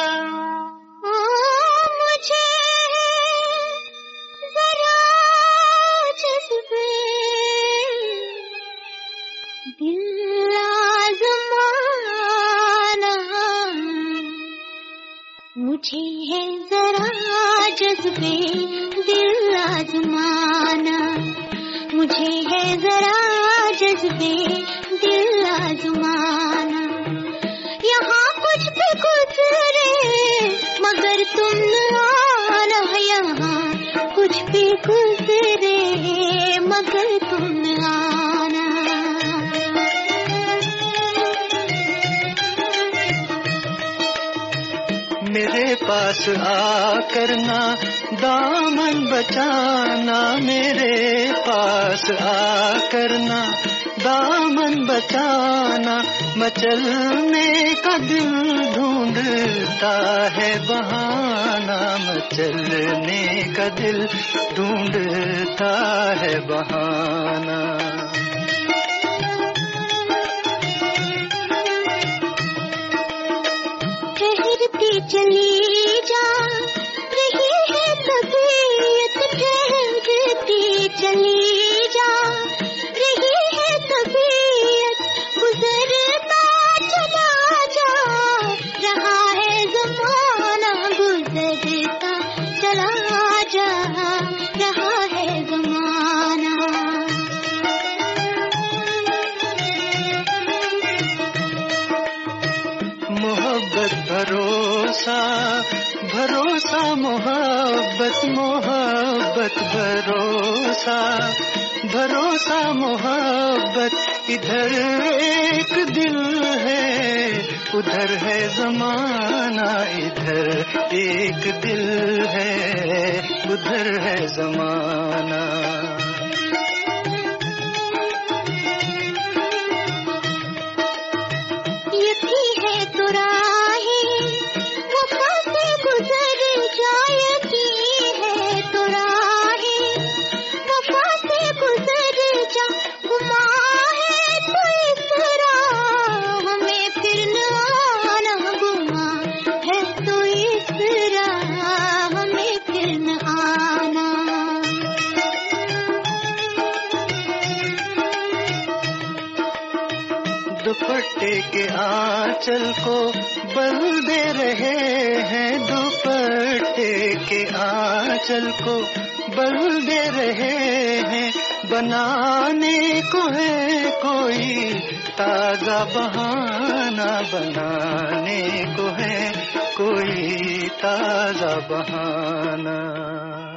मुझे जरा जज्बे दिल आज़माना, मुझे है जरा जज्बे दिल आज़माना, मुझे है जरा जज्बे दिल आज़माना। यहाँ कुछ भी गुजरे मगर तुम आना, यहाँ कुछ भी गुजरे मगर तुम आना। मेरे पास आकर ना दामन बचाना, मेरे पास आकर ना दामन बचाना। मचलने का दिल ढूंढता है बहाना, मचलने का दिल ढूंढता है बहाना। ठहरती चली जा रही है तबीयत, ठहरती चली जा रही है तबीयत, गुजरता चला जा रहा है ज़माना, गुजरता चला जा रहा है ज़माना। मोहब्बत भरोसा भरोसा, मोहब्बत मोहब्बत भरोसा भरोसा, मोहब्बत। इधर एक दिल है उधर है ज़माना, इधर एक दिल है उधर है ज़माना। यही है तो राहें वफा से गुजर जाए, यही है तो राहें वफा से गुजर जा। गुमा है तो इस राह में फिर न आना, गुमा है तो इस राह में फिर न आना। दुपट्टे के आंचल को बल दे रहे हैं, दुपट्टे के आंचल को बल दे रहे हैं। बनाने को है कोई ताजा बहाना, बनाने को है कोई ताजा बहाना।